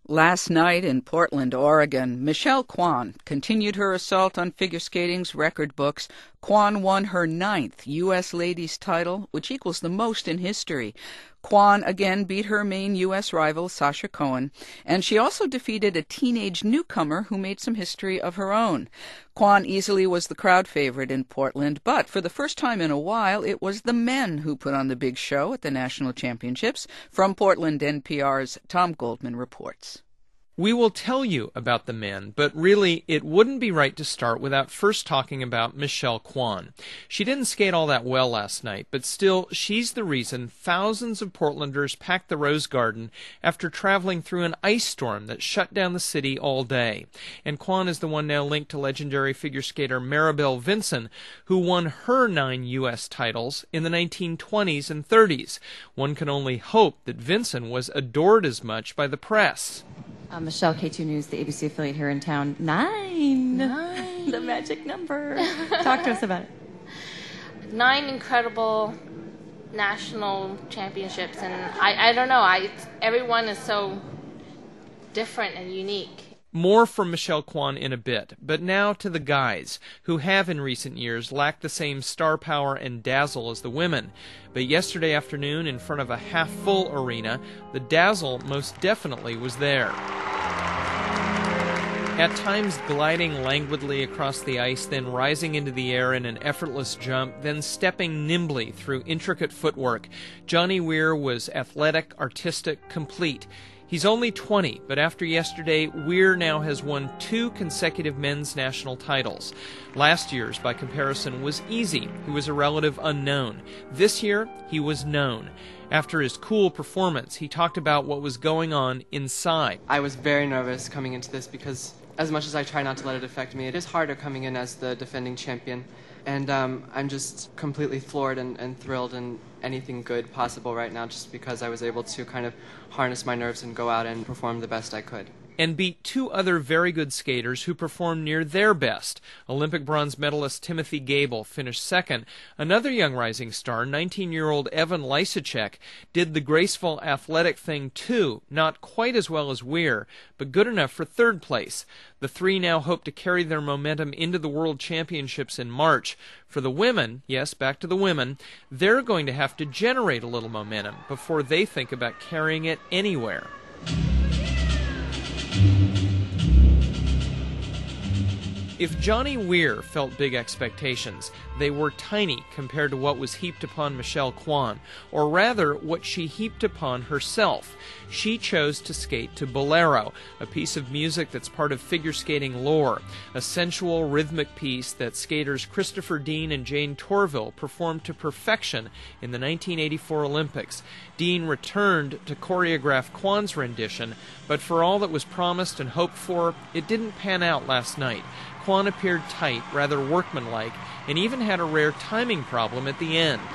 Last night in Portland, Oregon, Michelle Kwan continued her assault on figure skating's record books. Kwan won her 9th U.S. ladies title, which equals the most in history. Kwan again beat her main U.S. rival, Sasha Cohen, and she also defeated a teenage newcomer who made some history of her own. Kwan easily was the crowd favorite in Portland, but for the first time in a while, it was the men who put on the big show at the national championships. From Portland, NPR's Tom Goldman reports. We will tell you about the men, but really it wouldn't be right to start without first talking about Michelle Kwan. She didn't skate all that well last night, but still, she's the reason thousands of Portlanders packed the Rose Garden after traveling through an ice storm that shut down the city all day. And Kwan is the one now linked to legendary figure skater Maribel Vinson, who won her 9 U.S. titles in the 1920s and 30s. One can only hope that Vinson was adored as much by the press. Michelle, K2 News, the ABC affiliate here in town. 9. The magic number. Talk to us about it. 9 incredible national championships, and I don't know. Everyone is so different and unique. More from Michelle Kwan in a bit, but now to the guys, who have in recent years lacked the same star power and dazzle as the women. But yesterday afternoon, in front of a half-full arena, the dazzle most definitely was there. At times gliding languidly across the ice, then rising into the air in an effortless jump, then stepping nimbly through intricate footwork, Johnny Weir was athletic, artistic, complete. He's only 20, but after yesterday, Weir now has won 2 consecutive men's national titles. Last year's, by comparison, was easy. He was a relative unknown. This year, he was known. After his cool performance, he talked about what was going on inside. I was very nervous coming into this because as much as I try not to let it affect me, it is harder coming in as the defending champion. And I'm just completely floored and thrilled and anything good possible right now, just because I was able to kind of harness my nerves and go out and perform the best I could. And beat 2 other very good skaters who performed near their best. Olympic bronze medalist Timothy Gable finished second. Another young rising star, 19-year-old Evan Lysacek, did the graceful athletic thing too, not quite as well as Weir, but good enough for 3rd place. The 3 now hope to carry their momentum into the World Championships in March. For the women, yes, back to the women, they're going to have to generate a little momentum before they think about carrying it anywhere. If Johnny Weir felt big expectations, they were tiny compared to what was heaped upon Michelle Kwan, or rather, what she heaped upon herself. She chose to skate to Bolero, a piece of music that's part of figure skating lore, a sensual, rhythmic piece that skaters Christopher Dean and Jane Torville performed to perfection in the 1984 Olympics. Dean returned to choreograph Kwan's rendition, but for all that was promised and hoped for, it didn't pan out last night. Kwan appeared tight, rather workmanlike, and even had a rare timing problem at the end.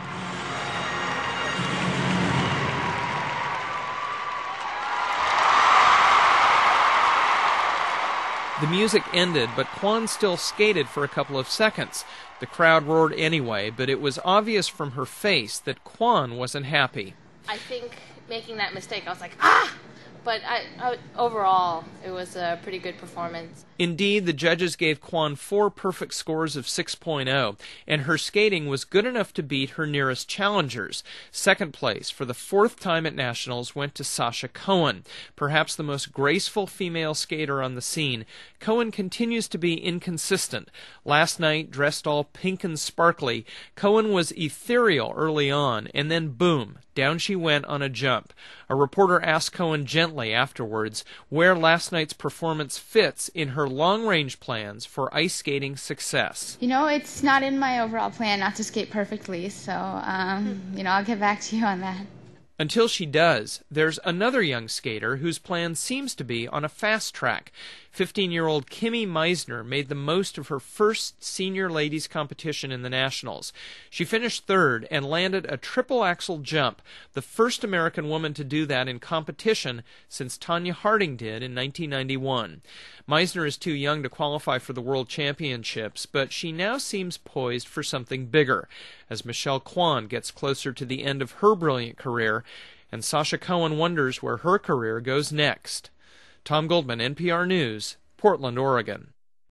The music ended, but Kwan still skated for a couple of seconds. The crowd roared anyway, but it was obvious from her face that Kwan wasn't happy. I think making that mistake, I was like, ah! But overall, it was a pretty good performance. Indeed, the judges gave Kwan 4 perfect scores of 6.0, and her skating was good enough to beat her nearest challengers. 2nd place, for the 4th time at Nationals, went to Sasha Cohen, perhaps the most graceful female skater on the scene. Cohen continues to be inconsistent. Last night, dressed all pink and sparkly, Cohen was ethereal early on, and then boom, down she went on a jump. A reporter asked Cohen gently afterwards where last night's performance fits in her long-range plans for ice skating success. You know, it's not in my overall plan not to skate perfectly, so, I'll get back to you on that. Until she does, there's another young skater whose plan seems to be on a fast track. 15-year-old Kimmy Meisner made the most of her first senior ladies competition in the Nationals. She finished 3rd and landed a triple axel jump, the first American woman to do that in competition since Tanya Harding did in 1991. Meisner is too young to qualify for the World Championships, but she now seems poised for something bigger, as Michelle Kwan gets closer to the end of her brilliant career, and Sasha Cohen wonders where her career goes next. Tom Goldman, NPR News, Portland, Oregon.